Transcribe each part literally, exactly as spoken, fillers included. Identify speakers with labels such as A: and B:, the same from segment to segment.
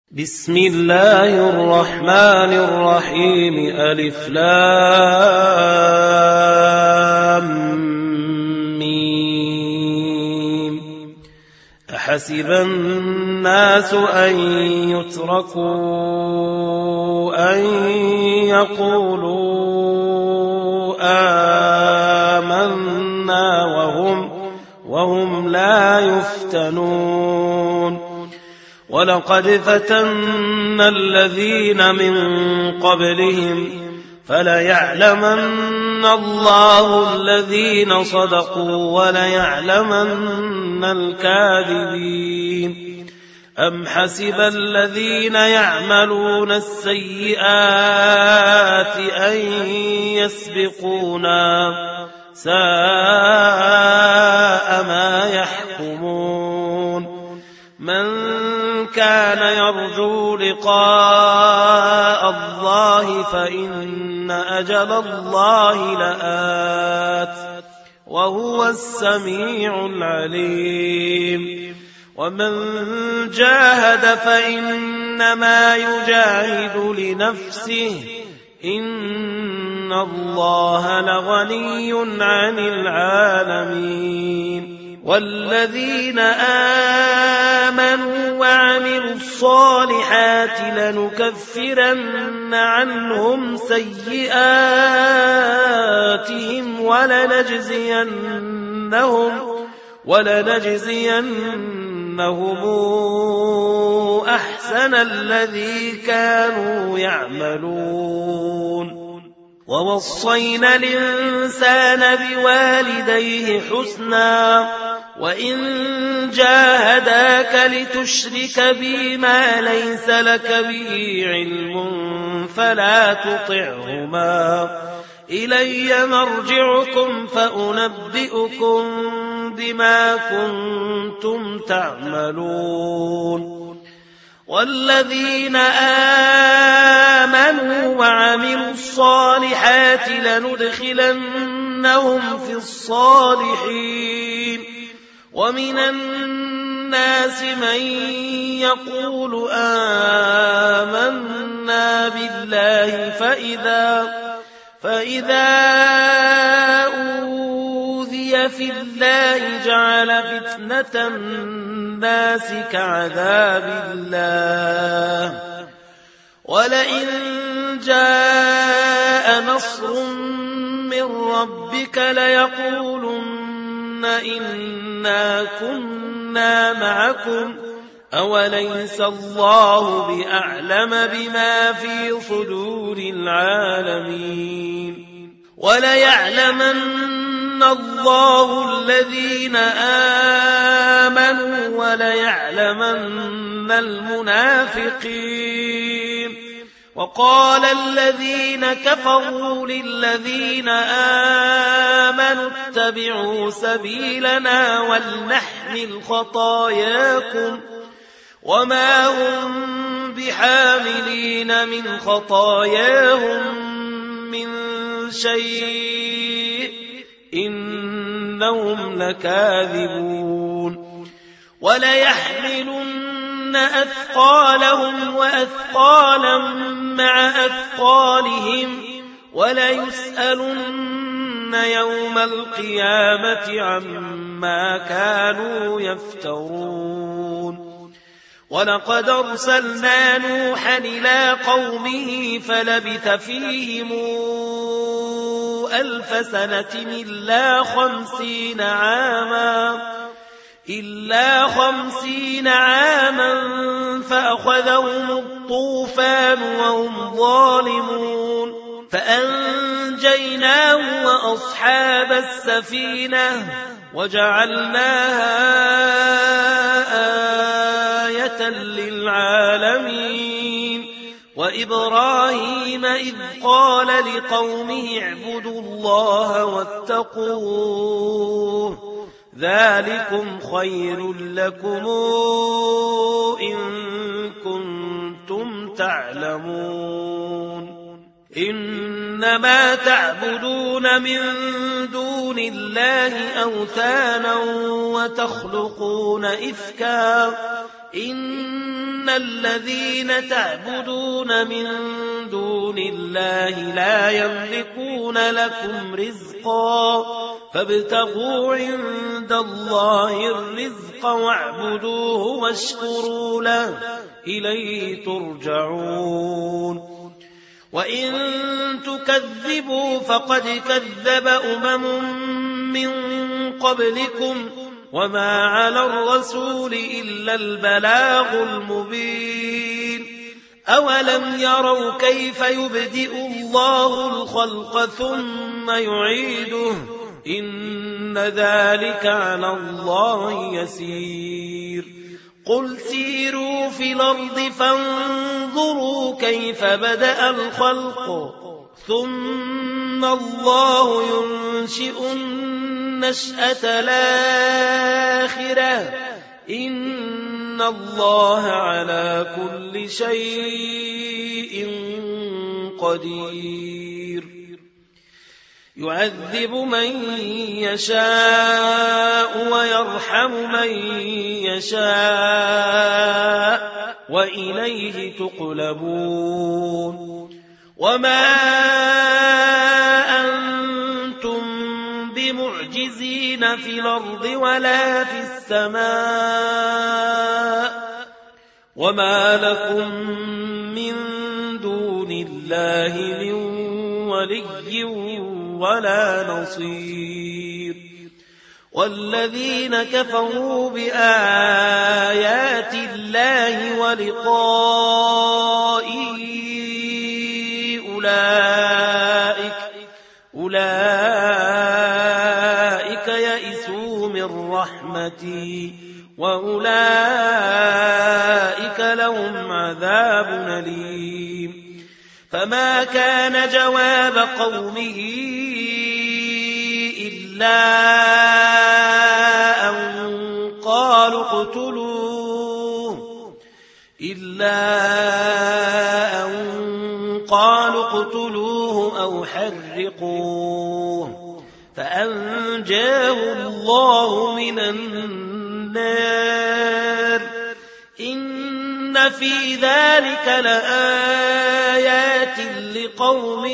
A: بسم الله الرحمن الرحيم ألف لام ميم أحسب الناس أن يتركوا أن يقولوا آمنا وهم, وهم لا يفتنون ولقد فتنا الذين من قبلهم فليعلمن الله الذين صدقوا وليعلمن الكاذبين أم حسب الذين يعملون السيئات أن يسبقونا ساء ما يحكمون من كان يرجو لقاء الله فإن أجل الله لآت وهو السميع العليم ومن جاهد فإنما يجاهد لنفسه إن الله لغني عن العالمين والذين آمنوا وعملوا الصالحات لنكفرن عنهم سيئاتهم ولنجزينهم ولنجزينهم أحسن الذي كانوا يعملون ووصينا الإنسان بوالديه حسنا وإن جاهداك لتشرك بي ما ليس لك به علم فلا تطعهما إلي مرجعكم فأنبئكم بما كنتم تعملون والذين آمنوا وعملوا الصالحات لندخلنهم في الصالحين ومن الناس من يقول آمنا بالله فإذا, فإذا أوذي في الله جعل فتنة الناس كعذاب الله ولئن جاء نصر من ربك ليقولن إنا كنا معكم أوليس الله بأعلم بما في صدور العالمين وليعلمن الله الذين آمنوا وليعلمن المنافقين وقال الذين كفروا للذين آمنوا اتبعوا سبيلنا ولنحمل خطاياكم وما هم بحاملين من خطاياهم من شيء إنهم لكاذبون وليحملن أثقالهم وأثقالا مع أثقالهم وليسألن يوم القيامة عما كانوا يفترون ولقد أرسلنا نوحا إلى قومه فلبث فيهم ألف سنة إلا خمسين عاما إلا خمسين عاما فأخذهم الطوفان وهم ظالمون فأنجيناه وأصحاب السفينة وجعلناها آية للعالمين وإبراهيم إذ قال لقومه اعبدوا الله واتقوه ذلكم خير لكم إن كنتم تعلمون إنما تعبدون من دون الله أوثانا وتخلقون إفكا إن إن الذين تعبدون من دون الله لا يملكون لكم رزقا فابتغوا عند الله الرزق واعبدوه واشكروا له إليه ترجعون وإن تكذبوا فقد كذب أمم من قبلكم وما على الرسول إلا البلاغ المبين أولم يروا كيف يبدئ الله الخلق ثم يعيده إن ذلك على الله يسير قل سيروا في الأرض فانظروا كيف بدأ الخلق ثم الله ينشئ النشأة الآخرة إن الله على كل شيء قدير يعذب من يشاء ويرحم من يشاء وإليه تقلبون وما أنتم بمعجزين في الأرض ولا في السماء وما لكم من دون الله من ولي ولا نصير والذين كفروا بآيات الله ولقائه أولئك أولئك يئسوا من رحمتي وأولئك لهم عذاب أليم فما كان جواب قومه إلا أن قالوا اقتلوه إلا أن قالوا اقتلوه أو حرقوه فأنجاه الله من النار إن في ذلك لآيات لقوم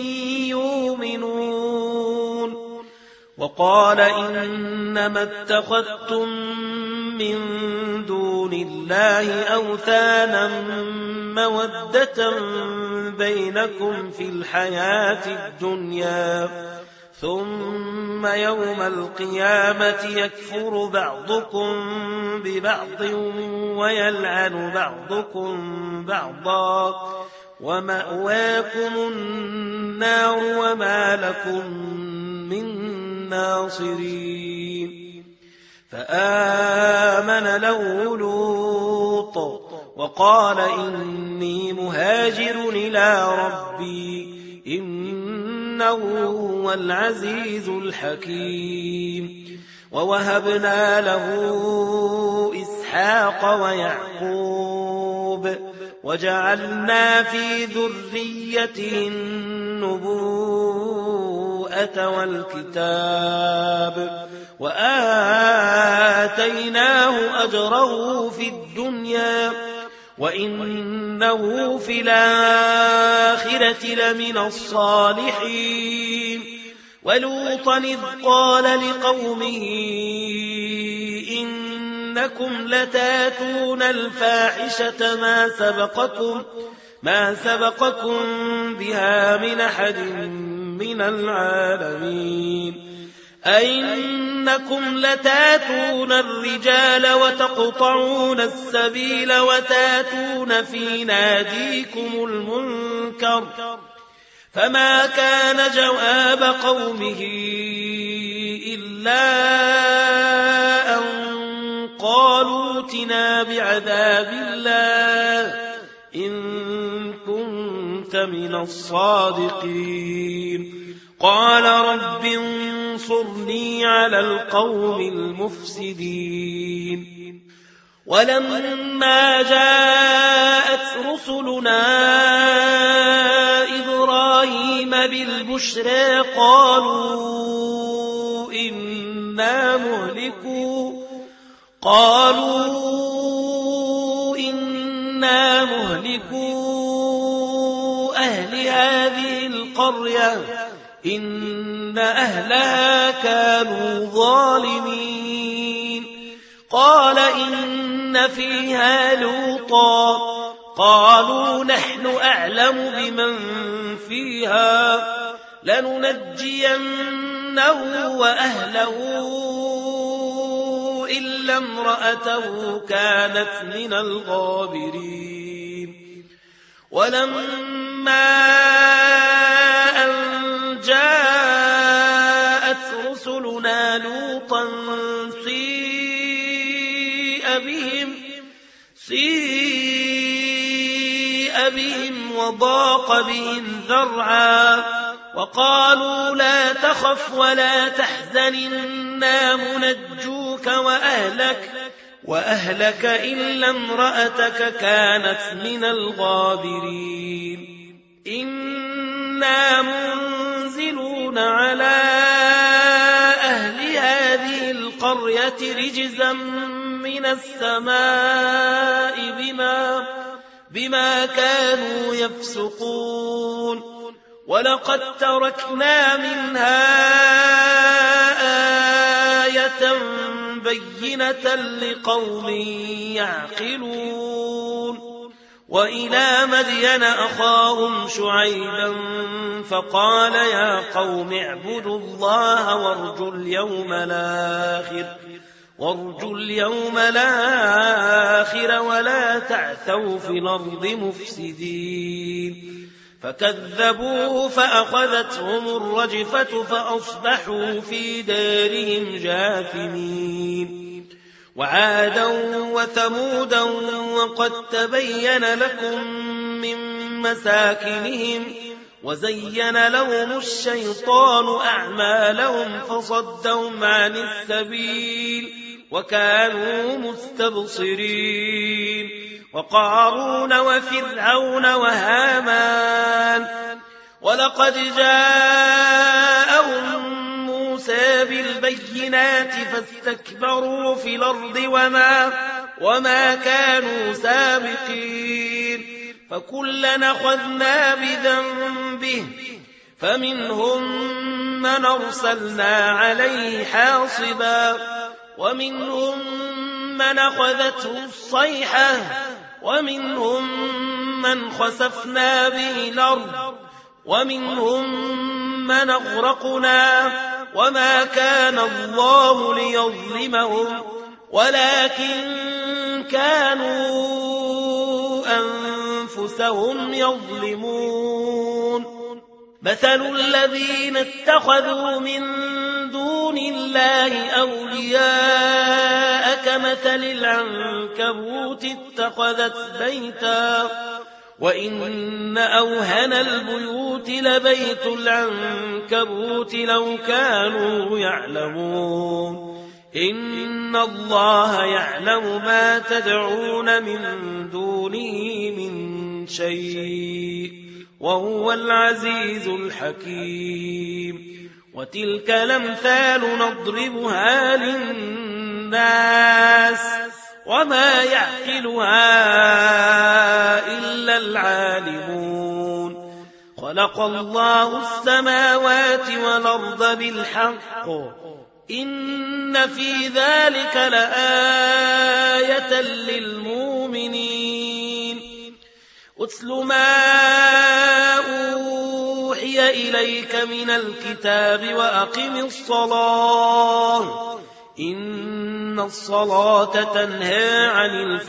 A: يؤمنون وقال إنما اتخذتم من دون الله أوثانا مودة بينكم في الحياة الدنيا ثم يوم القيامة يكفر بعضكم ببعض ويلعن بعضكم بعضا ومأواكم النار وما لكم من ناصرين فآمن له لوط وقال إني مهاجر إلى ربي إنه هو العزيز الحكيم ووهبنا له إسحاق ويعقوب وجعلنا في ذريته النبوءة والكتاب وآتيناه أجره في الدنيا وإنه في الآخرة لمن الصالحين ولوطا إذ قال لقومه إنكم لتاتون الفاحشة ما سبقكم ما سبقكم بها من أحد من العالمين أئنكم لتاتون الرجال وتقطعون السبيل وتاتون في ناديكم المنكر فما كان جواب قومه إلا أن قالوا ائتنا بعذاب الله إن كنت من الصادقين قال رب انصرني على القوم المفسدين ولما جاءت رسلنا إبراهيم بالبشرى قالوا إنا مهلكوا قالوا إنا مهلكو أهل هذه القرية إن أهلها كانوا ظالمين قال إن فيها لوطا قالوا نحن أعلم بمن فيها لننجينه وأهله إلا امرأته كانت من الغابرين ولما أن جاءت رسلنا لوطا سيء بهم سيء بهم وضاق بهم ذرعا وقالوا لا تخف ولا تحزن إنا منجوك وأهلك وأهلك إلا امرأتك كانت من الغابرين إنا منزلون على أهل هذه القرية رجزا من السماء بما, بما كانوا يفسقون ولقد تركنا منها آية بينة لقوم يعقلون وإلى مدين أخاهم شعيبا فقال يا قوم اعبدوا الله وارجوا اليوم الآخر وارجوا اليوم الآخر ولا تعثوا في الأرض مفسدين فكذبوه فأخذتهم الرجفة فأصبحوا في دارهم جاثمين وعادا وثمودا وقد تبين لكم من مساكنهم وزين لهم الشيطان أعمالهم فصدهم عن السبيل وكانوا مستبصرين وقارون وفرعون وهامان ولقد جاءهم موسى بالبينات فاستكبروا في الأرض وما, وما كانوا سابقين فكلنا أخذنا بذنبه فمنهم من أرسلنا عليه حاصبا ومنهم من أخذته الصيحة ومنهم من خسفنا به الأرض ومنهم من أغرقنا وما كان الله ليظلمهم ولكن كانوا أنفسهم يظلمون مثل الذين اتخذوا من دون الله أولياء كمثل العنكبوت اتخذت بيتا وإن أوهن البيوت لبيت العنكبوت لو كانوا يعلمون إن الله يعلم ما تدعون من دونه من شيء وهو العزيز الحكيم وتلك الأمثال نضربها للناس وما يعقلها إلا العالمون خلق الله السماوات والأرض بالحق إن في ذلك لآية للمؤمنين أتل ما أوحي إليك من الكتاب وأقم الصلاة إن الصلاة تنهى عن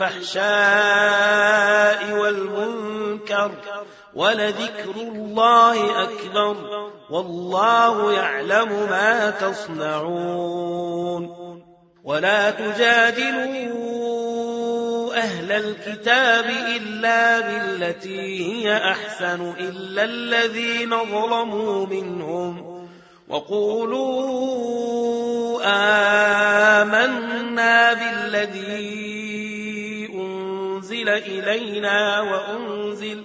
A: الفحشاء والمنكر ولذكر الله أكبر والله يعلم ما تصنعون ولا تجادلوا أهل الكتاب إلا بالتي هي أحسن إلا الذين ظلموا منهم وقولوا آمنا بالذي أنزل إلينا وأنزل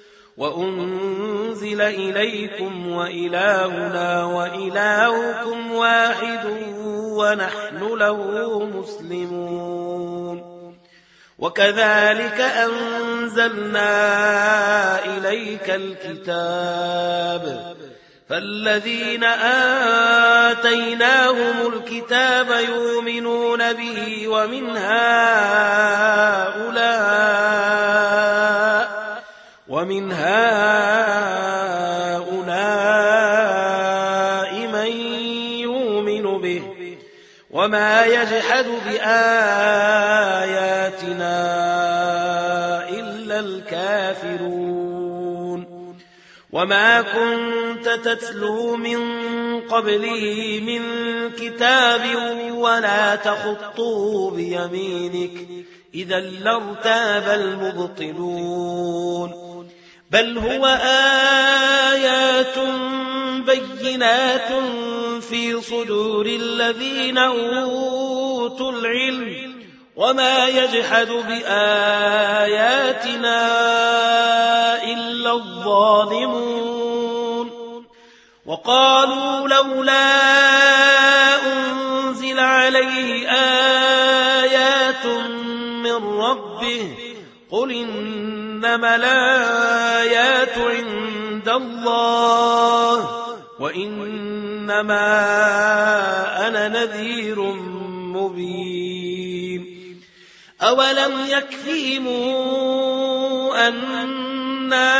A: وأنزل إليكم وإلهنا وإلهكم واحد ونحن له مسلمون وكذلك أنزلنا إليك الكتاب فالذين آتيناهم الكتاب يؤمنون به ومن هؤلاء ومن هؤلاء من يؤمن به وما يجحد بآياتنا إلا الكافرون وما كنت تتلو من قبله من كتاب ولا تخطه بيمينك إذا لارتاب المبطلون بل هو آيات بينات في صدور الذين أوتوا العلم وما يجحد بآياتنا إلا الظالمون وقالوا لولا أنزل عليه آيات من ربه قل إنما الآيات عند الله وإنما أنا نذير مبين أولم يكفهم أنا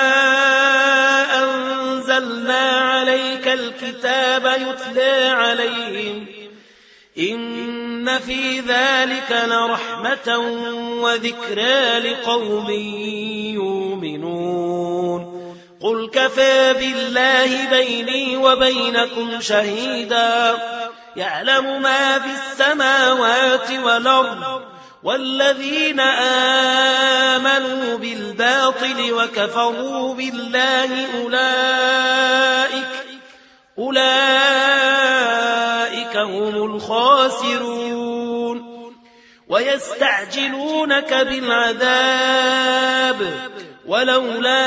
A: أنزلنا عليك الكتاب يتلى عليهم إن في ذلك لرحمة وذكرى لقوم يؤمنون قل كفى بالله بيني وبينكم شهيدا يعلم ما في السماوات والأرض والذين آمنوا بالباطل وكفروا بالله أولئك أولئك هم الخاسرون ويستعجلونك بالعذاب ولولا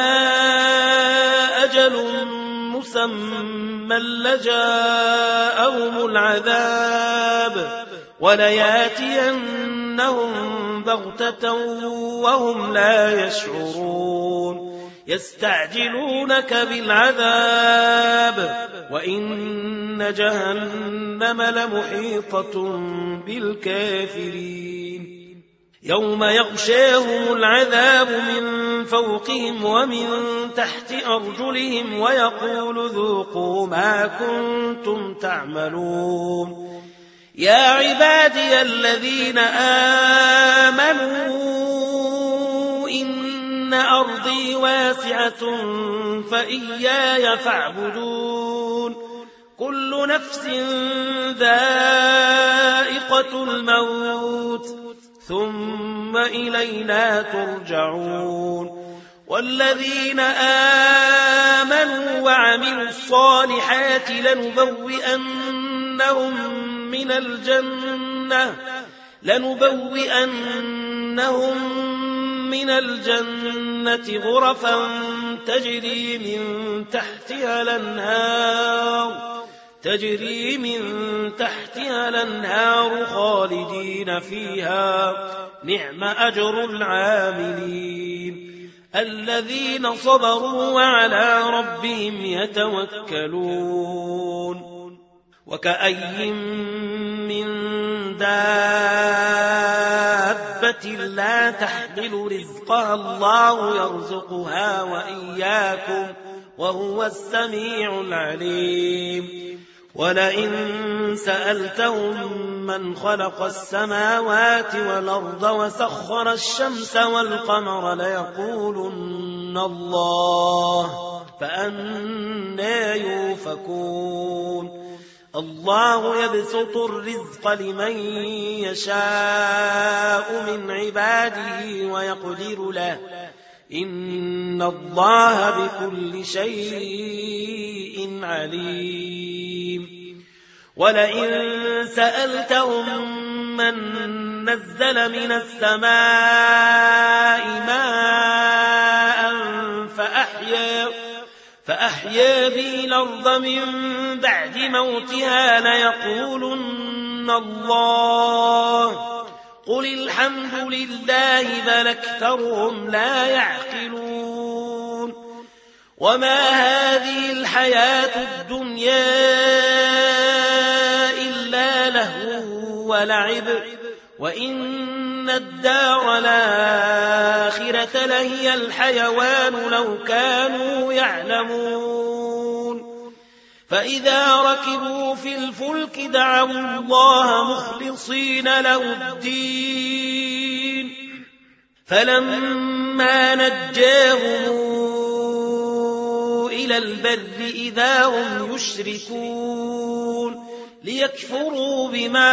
A: أجل مسمى لجاءهم العذاب ولياتينهم بغتة وهم لا يشعرون يستعجلونك بالعذاب وإن جهنم لمحيطة بالكافرين يوم يغشاهم العذاب من فوقهم ومن تحت أرجلهم ويقول ذوقوا ما كنتم تعملون يا عبادي الذين آمنوا إن أرضي واسعة فإياي فاعبدون كل نفس ذائقة الموت ثم إلينا ترجعون والذين آمنوا وعملوا الصالحات لنبوئنهم من الجنة لنبوئنهم من الجنة غرفا تجري من تحتها الأنهار تجري من تحتها الأنهار خالدين فيها نعم أجر العاملين الذين صبروا وعلى ربهم يتوكلون وكأي من دابة لا تحمل رزقها الله يرزقها وإياكم وهو السميع العليم ولئن سألتهم من خلق السماوات والأرض وسخر الشمس والقمر ليقولن الله فأنى يؤفكون الله يبسط الرزق لمن يشاء من عباده ويقدر له إن الله بكل شيء عليم ولئن سألتهم من نزل من السماء ماء فأحيا فأحيا به الأرض من بعد موتها ليقولن الله قل الحمد لله بل أكثرهم لا يعقلون وما هذه الحياة الدنيا إلا لهو ولعب وإن الدار الآخرة لهي الحيوان لو كانوا يعلمون فإذا ركبوا في الفلك دعوا الله مخلصين له الدين فلما نجاهم إلى البر إذا هم يشركون ليكفروا بما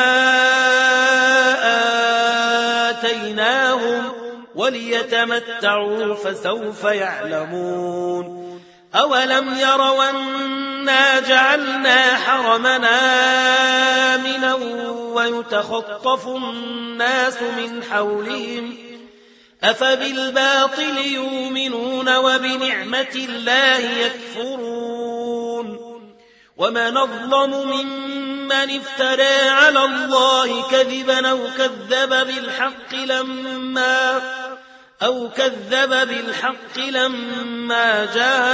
A: آتيناهم وليتمتعوا فسوف يعلمون أولم يروا أنا جعلنا حرمنا آمنا ويتخطف الناس من حولهم أفبالباطل يؤمنون وبنعمة الله يكفرون ومن أظلم ممن افترى على الله كذبا أو كذب بالحق لما أو كذب بالحق لما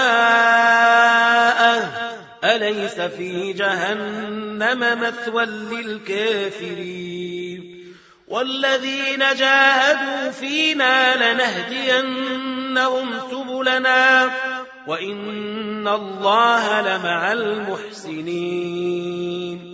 A: جاءه أليس في جهنم مثوى للكافرين والذين جاهدوا فينا لنهدينهم سبلنا وإن الله لمع المحسنين